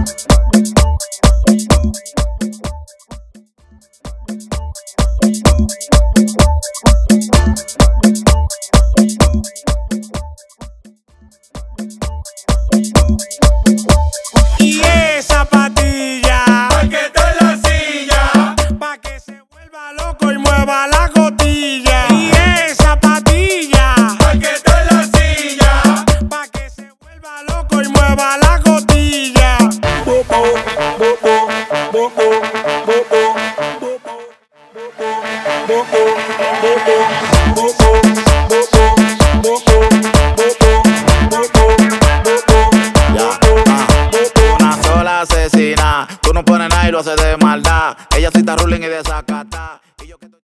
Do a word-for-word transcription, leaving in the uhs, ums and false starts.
Y esa patilla, pa' que esté en la silla, pa' que se vuelva loco y mueva la costilla. Y esa patilla, pa' que esté en la silla, pa' que se vuelva loco y mueva la costilla. Bo, bo, bo, bo, bo, bo.